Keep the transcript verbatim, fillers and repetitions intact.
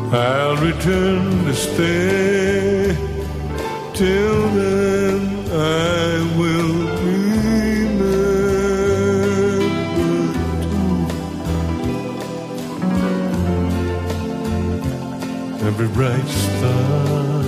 I'll return to stay. Till then I will remember too every bright star.